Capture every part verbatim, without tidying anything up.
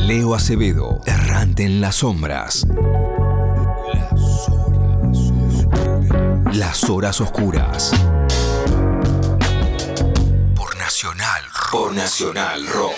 Leo Acevedo, errante en las sombras. Las horas oscuras. Por Nacional Rock. Por Nacional Rock.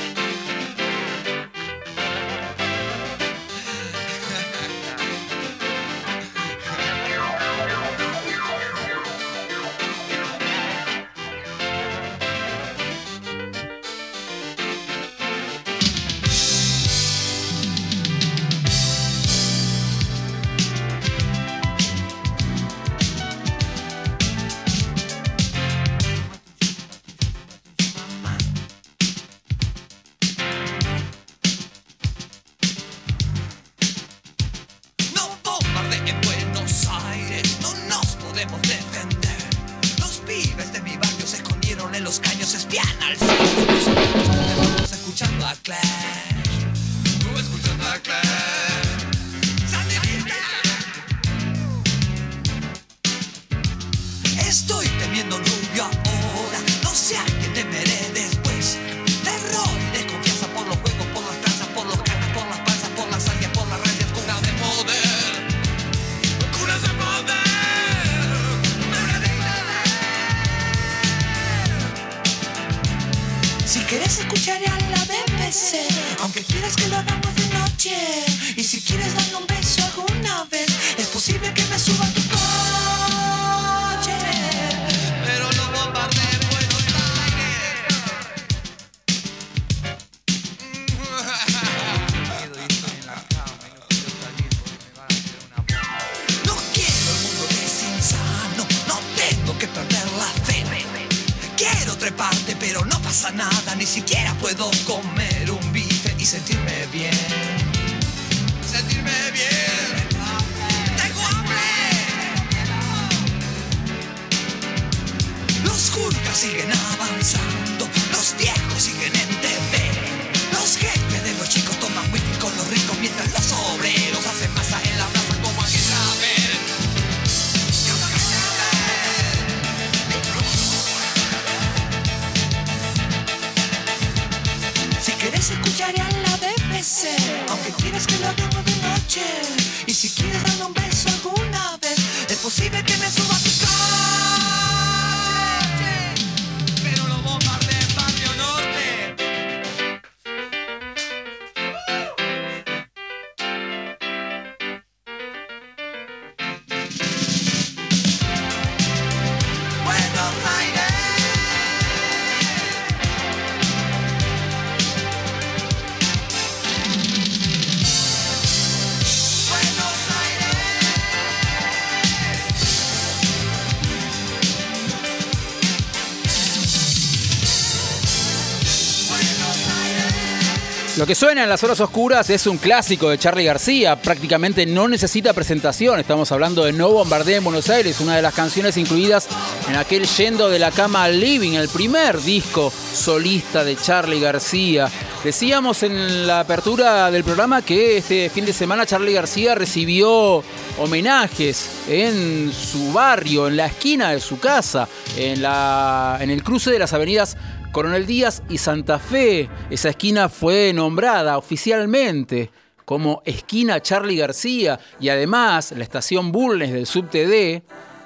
Lo que suena en las horas oscuras es un clásico de Charly García, prácticamente no necesita presentación. Estamos hablando de No Bombardeen Buenos Aires, una de las canciones incluidas en aquel Yendo de la Cama al Living, el primer disco solista de Charly García. Decíamos en la apertura del programa que este fin de semana Charly García recibió homenajes en su barrio, en la esquina de su casa, en, la, en el cruce de las avenidas Coronel Díaz y Santa Fe. Esa esquina fue nombrada oficialmente como esquina Charly García, y además la estación Bulnes del subte D,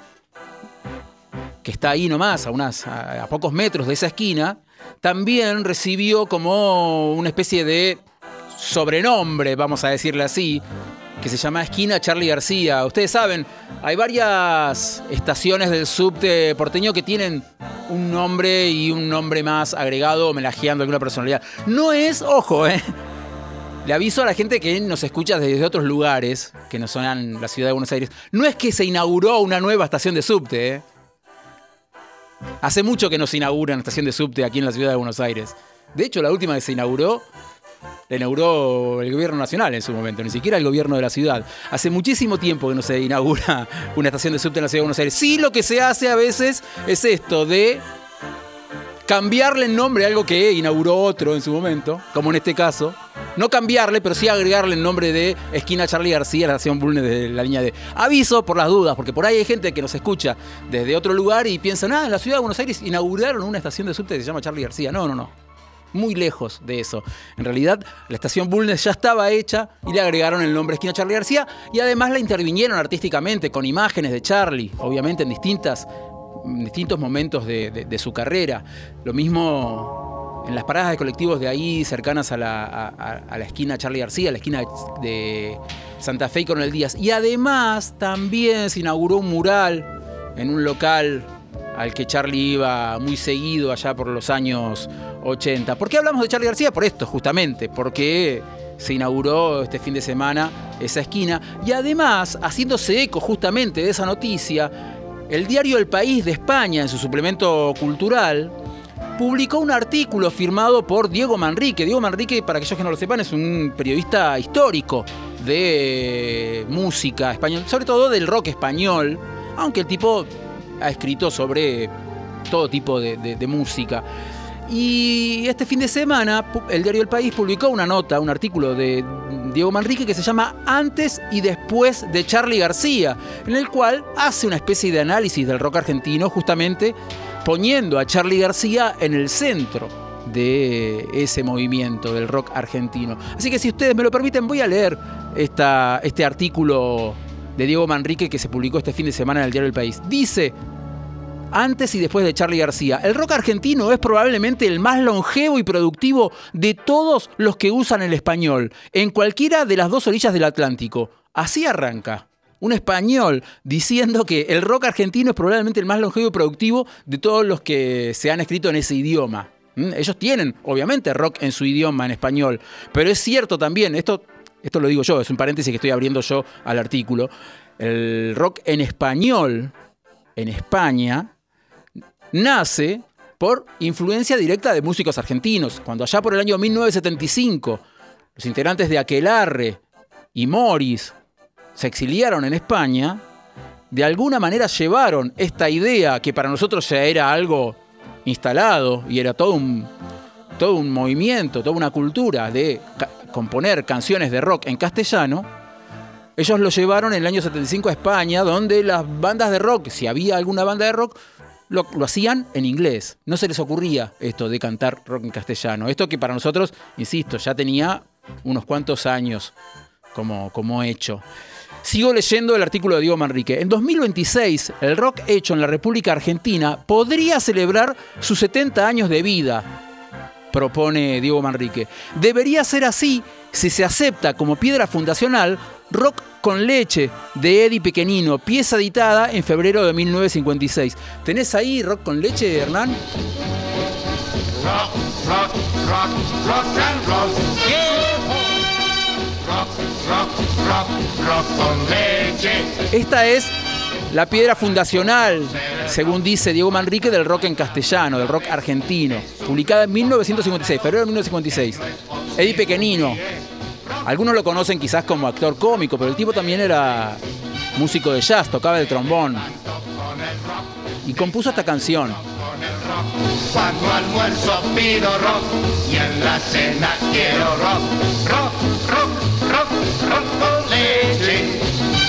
que está ahí nomás, a, unas, a, a pocos metros de esa esquina, también recibió como una especie de sobrenombre, vamos a decirle así, que se llama esquina Charly García. Ustedes saben, hay varias estaciones del subte porteño que tienen un nombre y un nombre más agregado homenajeando a alguna personalidad. No es, ojo, eh. Le aviso a la gente que nos escucha desde otros lugares, que no son la ciudad de Buenos Aires, no es que se inauguró una nueva estación de subte, eh. Hace mucho que no se inaugura una estación de subte aquí en la ciudad de Buenos Aires. De hecho, la última que se inauguró, la inauguró el gobierno nacional en su momento, ni siquiera el gobierno de la ciudad. Hace muchísimo tiempo que no se inaugura una estación de subte en la ciudad de Buenos Aires. Sí, lo que se hace a veces es esto de cambiarle el nombre a algo que inauguró otro en su momento, como en este caso. No cambiarle, pero sí agregarle el nombre de esquina Charly García a la estación Bulnes de la línea D. Aviso por las dudas, porque por ahí hay gente que nos escucha desde otro lugar y piensan, ah, en la ciudad de Buenos Aires inauguraron una estación de subte que se llama Charly García. No, no, no. muy lejos de eso. En realidad, la estación Bulnes ya estaba hecha y le agregaron el nombre Esquina Charly García y además la intervinieron artísticamente con imágenes de Charly, obviamente en distintas, en distintos momentos de, de, de su carrera. Lo mismo en las paradas de colectivos de ahí, cercanas a la, a, a la esquina Charly García, a la esquina de Santa Fe y Coronel Díaz. Y además también se inauguró un mural en un local al que Charly iba muy seguido allá por los años ochenta. ¿Por qué hablamos de Charly García? Por esto, justamente, porque se inauguró este fin de semana esa esquina. Y además, haciéndose eco justamente de esa noticia, el diario El País de España, en su suplemento cultural, publicó un artículo firmado por Diego Manrique. Diego Manrique, para aquellos que no lo sepan, es un periodista histórico de música española, sobre todo del rock español, aunque el tipo ha escrito sobre todo tipo de, de, de música. Y este fin de semana el diario El País publicó una nota, un artículo de Diego Manrique que se llama Antes y Después de Charly García, en el cual hace una especie de análisis del rock argentino, justamente poniendo a Charly García en el centro de ese movimiento del rock argentino. Así que si ustedes me lo permiten, voy a leer esta, este artículo de Diego Manrique que se publicó este fin de semana en el diario El País. Dice: antes y después de Charly García, el rock argentino es probablemente el más longevo y productivo de todos los que usan el español, en cualquiera de las dos orillas del Atlántico. Así arranca un español diciendo que el rock argentino es probablemente el más longevo y productivo de todos los que se han escrito en ese idioma. ¿Mm? Ellos tienen, obviamente, rock en su idioma, en español, pero es cierto también, esto... Esto lo digo yo, es un paréntesis que estoy abriendo yo al artículo. El rock en español, en España, nace por influencia directa de músicos argentinos. Cuando allá por el año mil novecientos setenta y cinco, los integrantes de Aquelarre y Morris se exiliaron en España, de alguna manera llevaron esta idea, que para nosotros ya era algo instalado y era todo un, todo un movimiento, toda una cultura de componer canciones de rock en castellano. Ellos lo llevaron en el año setenta y cinco a España, donde las bandas de rock, si había alguna banda de rock, lo, lo hacían en inglés. No se les ocurría esto de cantar rock en castellano. Esto que para nosotros, insisto, ya tenía unos cuantos años como, como hecho. Sigo leyendo el artículo de Diego Manrique. En dos mil veintiséis, el rock hecho en la República Argentina podría celebrar sus setenta años de vida, propone Diego Manrique. Debería ser así si se acepta como piedra fundacional Rock con Leche de Eddie Pequenino, pieza editada en febrero de mil novecientos cincuenta y seis. ¿Tenés ahí Rock con Leche, Hernán? Rock, rock, rock, rock and roll. Yeah. Rock, rock, rock, rock con leche. Esta es la piedra fundacional, según dice Diego Manrique, del rock en castellano, del rock argentino, publicada en mil novecientos cincuenta y seis, febrero de mil novecientos cincuenta y seis. Eddie Pequenino, algunos lo conocen quizás como actor cómico, pero el tipo también era músico de jazz, tocaba el trombón y compuso esta canción. Cuando almuerzo pido rock y en la cena quiero rock, rock, rock, rock, rock con leche.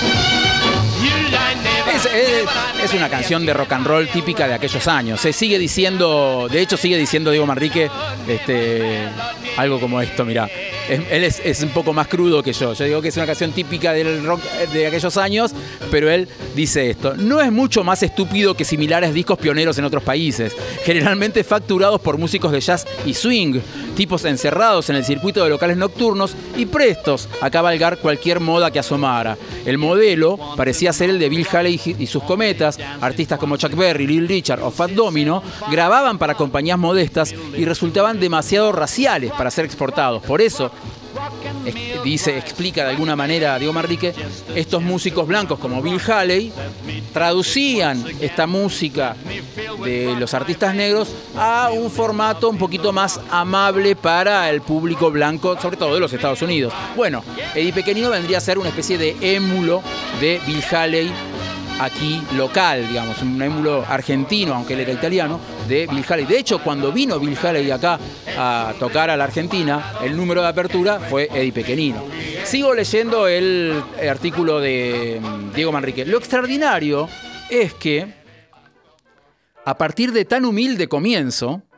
Es, es, es una canción de rock and roll típica de aquellos años. Se sigue diciendo, de hecho sigue diciendo Diego Manrique este, algo como esto, mirá. Él es, es un poco más crudo que yo. Yo digo que es una canción típica del rock de aquellos años, pero él dice esto: no es mucho más estúpido que similares discos pioneros en otros países, generalmente facturados por músicos de jazz y swing, tipos encerrados en el circuito de locales nocturnos y prestos a cabalgar cualquier moda que asomara. El modelo parecía ser el de Bill Haley y sus Cometas. Artistas como Chuck Berry, Little Richard o Fat Domino grababan para compañías modestas y resultaban demasiado raciales para ser exportados. Por eso, dice, explica de alguna manera Diego Manrique, estos músicos blancos como Bill Haley traducían esta música de los artistas negros a un formato un poquito más amable para el público blanco, sobre todo de los Estados Unidos. Bueno, Eddie Pequenino vendría a ser una especie de émulo de Bill Haley aquí local, digamos, un émulo argentino, aunque él era italiano, de Bill Haley. De hecho, cuando vino Bill Haley acá a tocar a la Argentina, el número de apertura fue Eddie Pequenino. Sigo leyendo el artículo de Diego Manrique. Lo extraordinario es que, a partir de tan humilde comienzo,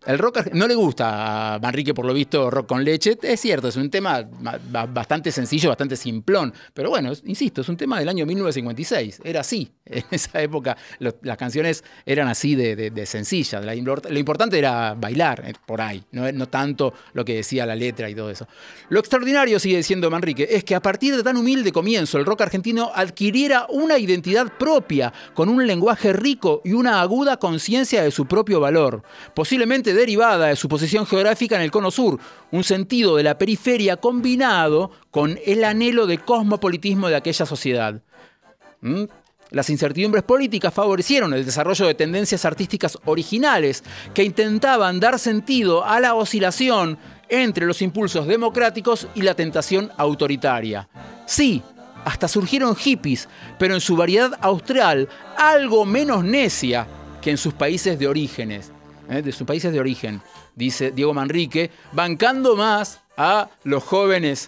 El rock no le gusta a Manrique, por lo visto, rock con leche. Es cierto, es un tema bastante sencillo, bastante simplón. Pero bueno, insisto, es un tema del año mil novecientos cincuenta y seis. Era así. En esa época los, las canciones eran así de, de, de sencillas. La, lo importante era bailar por ahí, no, no tanto lo que decía la letra y todo eso. Lo extraordinario, sigue diciendo Manrique, es que a partir de tan humilde comienzo el rock argentino adquiriera una identidad propia, con un lenguaje rico y una aguda conciencia de su propio valor. Posiblemente derivada de su posición geográfica en el Cono Sur, un sentido de la periferia combinado con el anhelo de cosmopolitismo de aquella sociedad. ¿Mm? Las incertidumbres políticas favorecieron el desarrollo de tendencias artísticas originales que intentaban dar sentido a la oscilación entre los impulsos democráticos y la tentación autoritaria. Sí, hasta surgieron hippies, pero en su variedad austral algo menos necia que en sus países de orígenes. ¿eh? de sus países de origen, dice Diego Manrique, bancando más a los jóvenes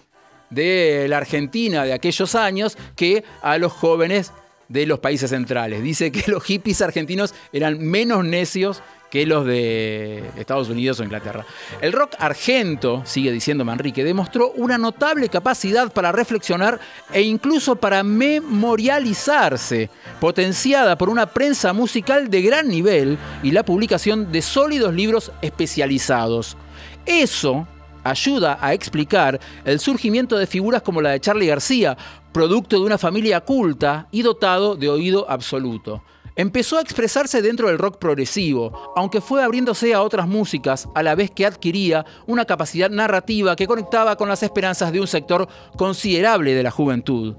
de la Argentina de aquellos años que a los jóvenes de los países centrales. Dice que los hippies argentinos eran menos necios que los de Estados Unidos o Inglaterra. El rock argento, sigue diciendo Manrique, demostró una notable capacidad para reflexionar e incluso para memorializarse, potenciada por una prensa musical de gran nivel y la publicación de sólidos libros especializados. Eso ayuda a explicar el surgimiento de figuras como la de Charly García, producto de una familia culta y dotado de oído absoluto. Empezó a expresarse dentro del rock progresivo, aunque fue abriéndose a otras músicas a la vez que adquiría una capacidad narrativa que conectaba con las esperanzas de un sector considerable de la juventud.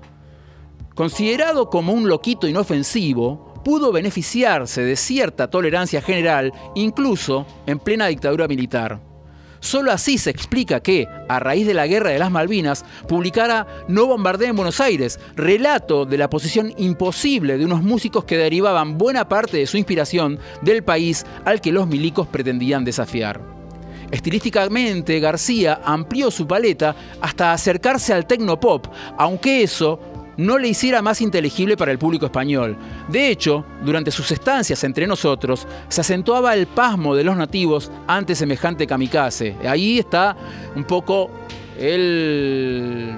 Considerado como un loquito inofensivo, pudo beneficiarse de cierta tolerancia general, incluso en plena dictadura militar. Solo así se explica que, a raíz de la Guerra de las Malvinas, publicara No bombardeen Buenos Aires, relato de la posición imposible de unos músicos que derivaban buena parte de su inspiración del país al que los milicos pretendían desafiar. Estilísticamente, García amplió su paleta hasta acercarse al tecnopop, aunque eso no le hiciera más inteligible para el público español. De hecho, durante sus estancias entre nosotros, se acentuaba el pasmo de los nativos ante semejante kamikaze. Ahí está un poco el,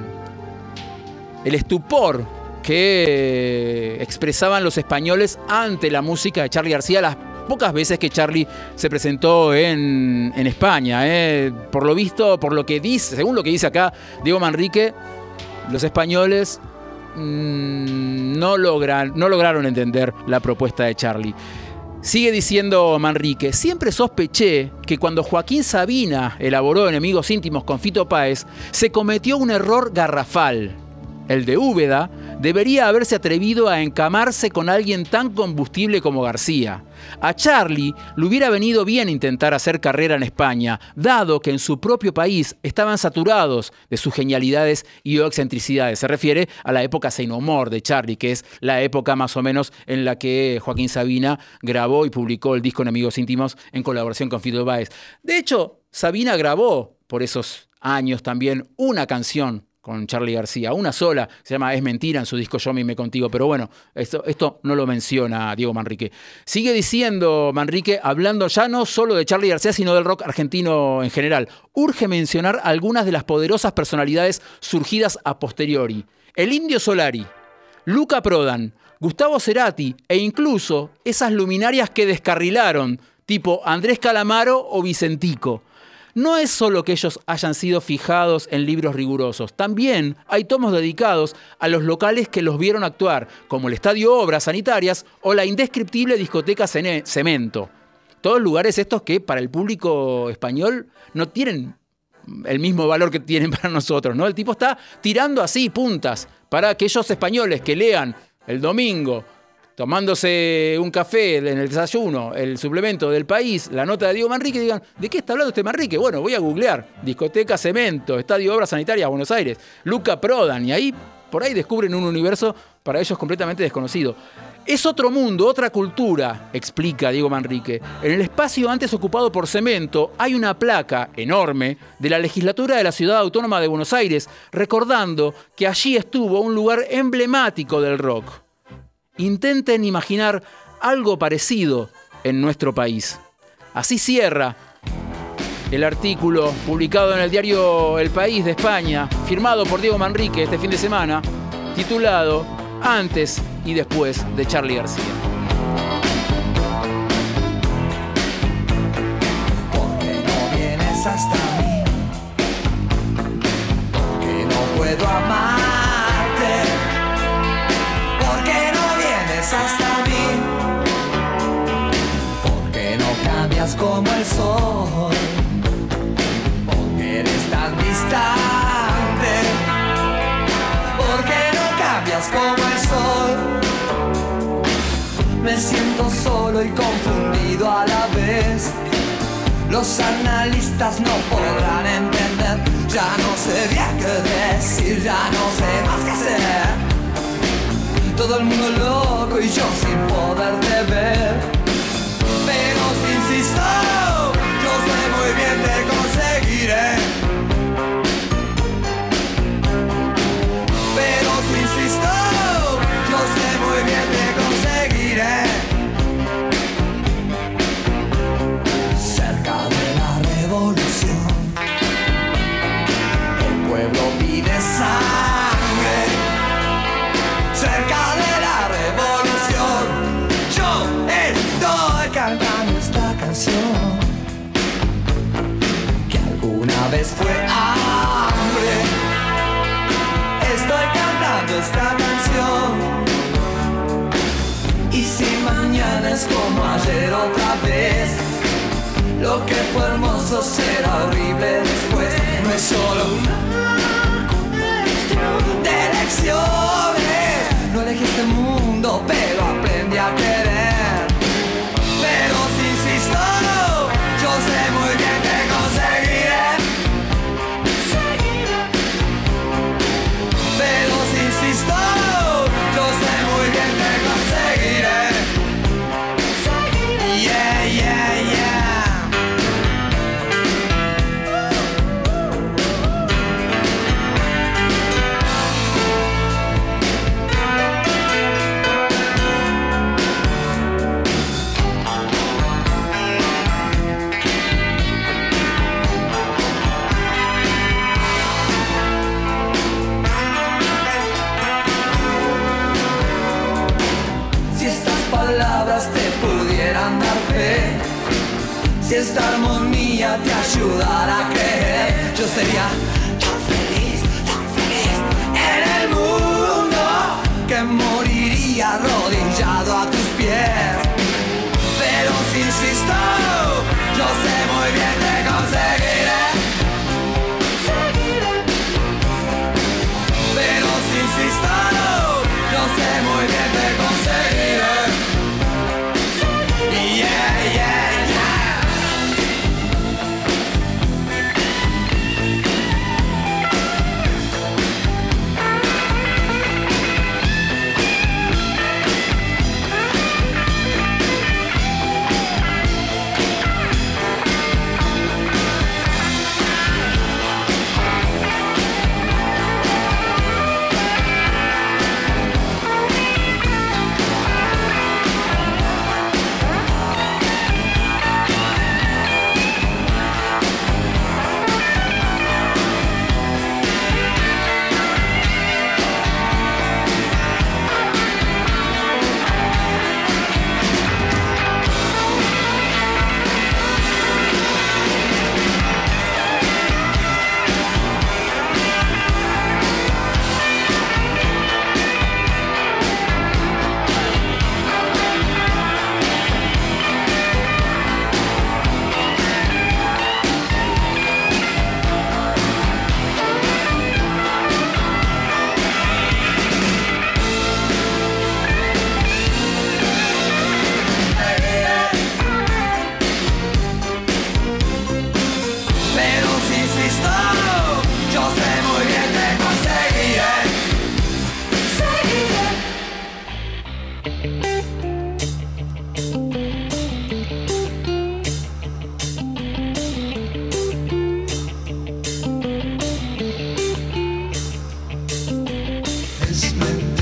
el estupor que expresaban los españoles ante la música de Charly García las pocas veces que Charly se presentó en, en España. ¿eh? Por lo visto, por lo que dice, según lo que dice acá Diego Manrique, los españoles No, logran, no lograron entender la propuesta de Charly. Sigue diciendo Manrique, siempre sospeché que cuando Joaquín Sabina elaboró Enemigos íntimos con Fito Páez, se cometió un error garrafal. El de Úbeda debería haberse atrevido a encamarse con alguien tan combustible como García. A Charly le hubiera venido bien intentar hacer carrera en España, dado que en su propio país estaban saturados de sus genialidades y excentricidades. Se refiere a la época Say No More de Charly, que es la época más o menos en la que Joaquín Sabina grabó y publicó el disco Enemigos íntimos en colaboración con Fito Páez. De hecho, Sabina grabó por esos años también una canción con Charly García, una sola, se llama Es Mentira en su disco Yo Mime Contigo, pero bueno, esto, esto no lo menciona Diego Manrique. Sigue diciendo Manrique, hablando ya no solo de Charly García, sino del rock argentino en general. Urge mencionar algunas de las poderosas personalidades surgidas a posteriori. El Indio Solari, Luca Prodan, Gustavo Cerati e incluso esas luminarias que descarrilaron, tipo Andrés Calamaro o Vicentico. No es solo que ellos hayan sido fijados en libros rigurosos, también hay tomos dedicados a los locales que los vieron actuar, como el Estadio Obras Sanitarias o la indescriptible discoteca Cemento. Todos lugares estos que para el público español no tienen el mismo valor que tienen para nosotros, ¿no? El tipo está tirando así puntas para aquellos españoles que lean el domingo, tomándose un café en el desayuno, el suplemento del País, la nota de Diego Manrique, y digan, ¿de qué está hablando este Manrique? Bueno, voy a googlear. Discoteca Cemento, Estadio Obras Sanitarias, Buenos Aires, Luca Prodan, y ahí, por ahí descubren un universo para ellos completamente desconocido. Es otro mundo, otra cultura, explica Diego Manrique. En el espacio antes ocupado por Cemento hay una placa enorme de la legislatura de la Ciudad Autónoma de Buenos Aires, recordando que allí estuvo un lugar emblemático del rock. Intenten imaginar algo parecido en nuestro país. Así cierra el artículo publicado en el diario El País de España, firmado por Diego Manrique este fin de semana, titulado Antes y después de Charly García. ¿Por qué no vienes hasta mí? ¿Por qué no puedo amarte? ¿Por qué no vienes hasta mí? ¿Por qué no cambias como el sol? ¿Por qué eres tan distante? ¿Por qué no cambias como el sol? Me siento solo y confundido a la vez. Los analistas no podrán entender. Ya no sé bien qué decir, ya no sé más qué hacer. Todo el mundo loco y yo sin poderte ver. Pero si insisto, yo sé muy bien te conseguiré. Pero si insisto, yo sé muy bien te conseguiré. Cerca de la revolución, el pueblo pide sangre. Cerca de la revolución, yo estoy cantando esta canción que alguna vez fue hambre. Estoy cantando esta canción. Y si mañana es como ayer otra vez, lo que fue hermoso será horrible después. No es solo una cuestión de elecciones. No elegí este mundo, pero aprendí a querer. Pero si insisto, yo sé muy bien que conseguiré. Pero si insisto, yo sé muy bien que conseguiré. Yeah, yeah, yeah. Si estas palabras te pudieran dar fe, si esta armonía te ayudara a creer, yo sería tan feliz, tan feliz en el mundo, que moriría arrodillado a tus pies. Pero si insisto, yo sé muy bien que conseguiré. Pero si insisto, yo sé muy bien que conseguiré. Yeah, yeah, yeah.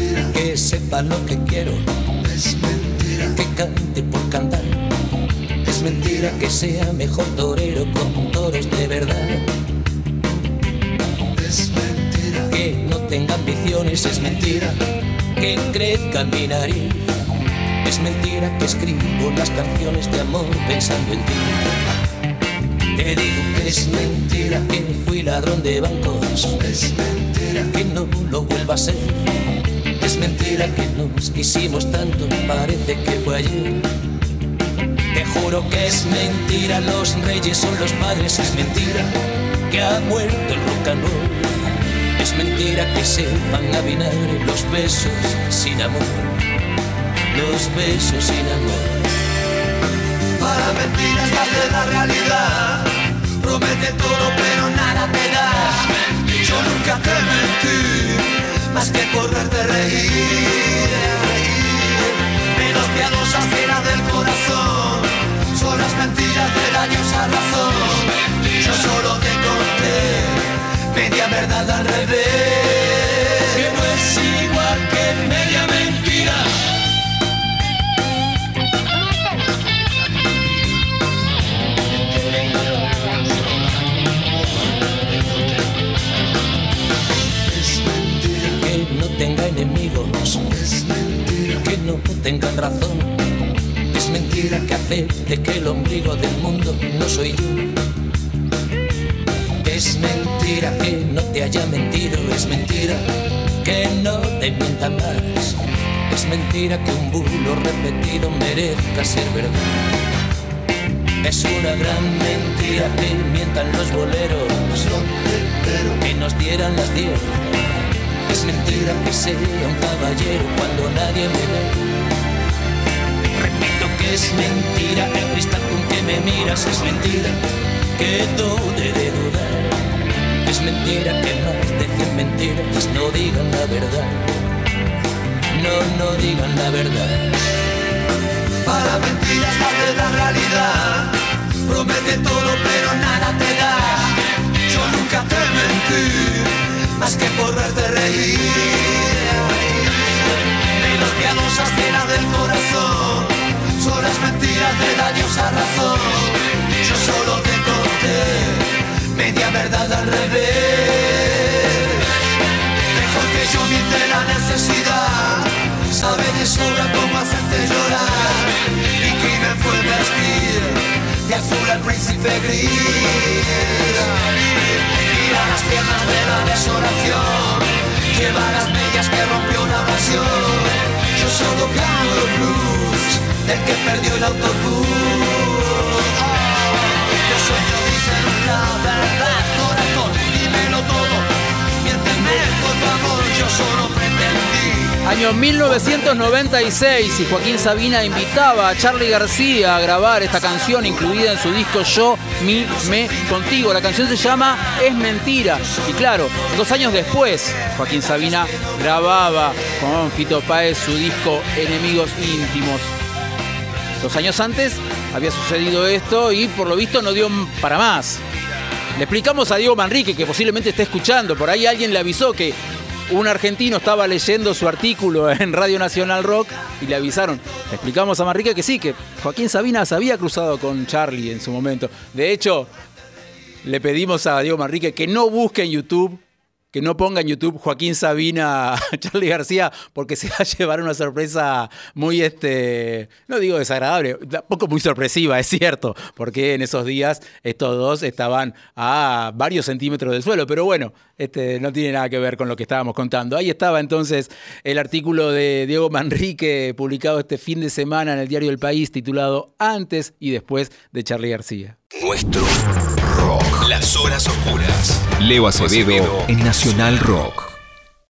sepa lo que quiero. Es mentira. Que cante por cantar. Es Es mentira que sea mejor torero con toros de verdad. Es mentira que no tenga ambiciones. Es mentira que crezca en mi nariz. Es mentira que escribo las canciones de amor pensando en ti. Te digo que es mentira que fui ladrón de bancos. Es mentira que no lo vuelva a ser. Es mentira que nos quisimos tanto, parece que fue ayer. Te juro que es mentira, los reyes son los padres. Es mentira que ha muerto el rock and roll. Es mentira que sepan a vinagre los besos sin amor. Los besos sin amor. Para mentiras de la realidad. Promete todo pero nada te da. Yo nunca te mentí, más que por verte reír. Menos piadosas que la del corazón. Son las mentiras de daños a razón. Yo solo te conté media verdad al revés. Que no es igual que media mentira. Tenga enemigos, es mentira que no tengan razón, es mentira que acepte que el ombligo del mundo no soy yo, es mentira que no te haya mentido, es mentira que no te mientan más, es mentira que un bulo repetido merezca ser verdad, es una gran mentira que mientan los boleros, que nos dieran las diez. Es mentira que sea un caballero cuando nadie me ve. Repito que es mentira el cristal con que me miras. Es mentira que dude de dudar. Es mentira que más de cien mentiras no digan la verdad. No, no digan la verdad. Para mentiras más de la realidad. Promete todo pero nada te da. Yo nunca te mentí, más que por verte reír. Menos piadosas que la del corazón. Son las mentiras de daños a razón. Yo solo te conté media verdad al revés. Mejor que yo miente la necesidad. Sabe de sobra cómo hacerte llorar. Mi crimen fue vestir de azul al príncipe gris. Mira las piernas de la desolación, lleva las medias que rompió la pasión. Yo solo canto el blues del que perdió el autobús. Los sueños dicen la verdad, corazón, dímelo todo. Miénteme, por favor, yo solo pretendí. Año mil novecientos noventa y seis y Joaquín Sabina invitaba a Charly García a grabar esta canción incluida en su disco Yo, Mi, Me, Contigo. La canción se llama Es Mentira. Y claro, dos años después Joaquín Sabina grababa con Fito Páez su disco Enemigos Íntimos. Dos años antes había sucedido esto y por lo visto no dio para más. Le explicamos a Diego Manrique, que posiblemente esté escuchando, por ahí alguien le avisó que un argentino estaba leyendo su artículo en Radio Nacional Rock y le avisaron. Le explicamos a Manrique que sí, que Joaquín Sabina se había cruzado con Charly en su momento. De hecho, le pedimos a Diego Manrique que no busque en YouTube, que no ponga en YouTube Joaquín Sabina a Charly García, porque se va a llevar una sorpresa muy, este, no digo desagradable, tampoco muy sorpresiva, es cierto, porque en esos días estos dos estaban a varios centímetros del suelo, pero bueno, este, no tiene nada que ver con lo que estábamos contando. Ahí estaba entonces el artículo de Diego Manrique, publicado este fin de semana en el diario El País, titulado Antes y Después de Charly García. Nuestro rock. Las horas oscuras. Leo Acevedo en Nacional Rock.